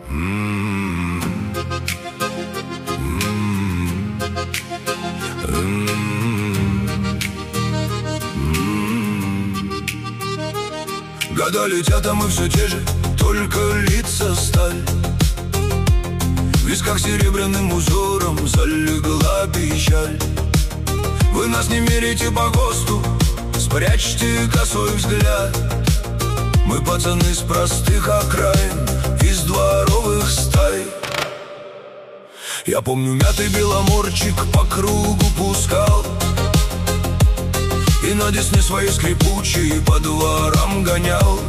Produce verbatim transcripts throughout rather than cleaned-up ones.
Года летят, а мы все те же, только лица сталь. В висках серебряным узором залегла печаль. Вы нас не мерите по ГОСТу, спрячьте косой взгляд. Мы пацаны с простых окраин, из дворовых стай. Я помню, мятый беломорчик по кругу пускал, и на десне свои скрипучие по дворам гонял.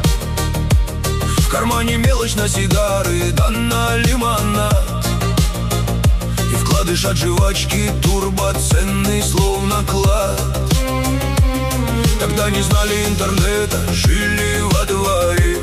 В кармане мелочь на сигары, да на лимонад, и вкладыш от жвачки турбоценный, словно клад. Тогда не знали интернета, жили во дворе.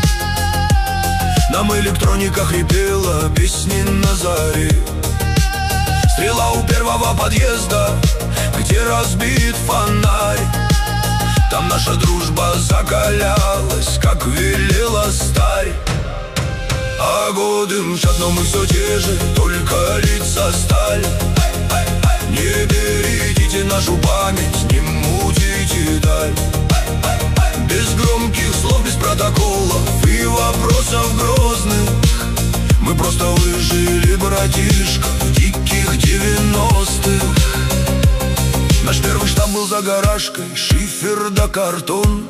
Нам электроника хрипела песни на заре. Стрела у первого подъезда, где разбит фонарь. Там наша дружба закалялась, как велела старь. А годы мчат, но мы все те же, только лица сталь. Не бередите нашу память, не мутите даль. Без громких слов, без протоколов и вопросов грозных. Мы просто выжили, братишка, в диких девяностых. Наш первый штаб был за гаражкой, шифер да картон.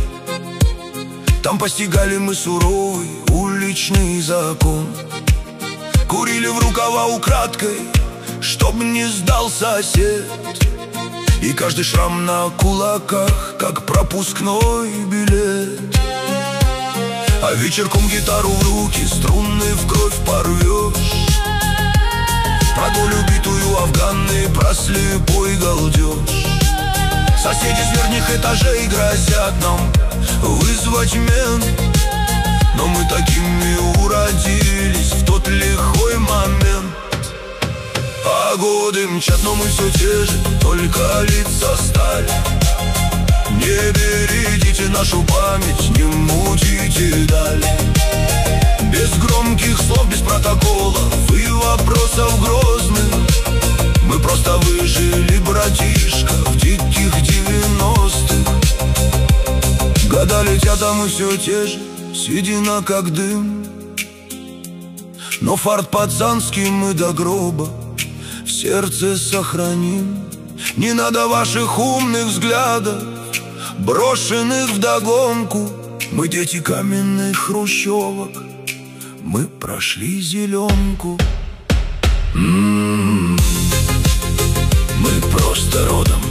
Там постигали мы суровый уличный закон. Курили в рукава украдкой, чтоб не сдал сосед. И каждый шрам на кулаках, как пропускной билет. А вечерком гитару в руки, струны в кровь порвешь. Про долю битую афганны, про слепой галдеж. Соседи с верхних этажей грозят нам вызвать мент. Но мы такими уродились в тот лихой момент. А годы мчат, но мы все те же, только лица сталь. Не бередите нашу память, не мутите даль. Без громких слов, без протоколов и вопросов грозных. Мы просто выжили, братишка, в диких девяностых. Года летят, а мы все те же, седина как дым. Но фарт пацанский мы до гроба в сердце сохраним. Не надо ваших умных взглядов, брошенных вдогонку. Мы дети каменных хрущевок, мы прошли зеленку. М-м-м, мы просто родом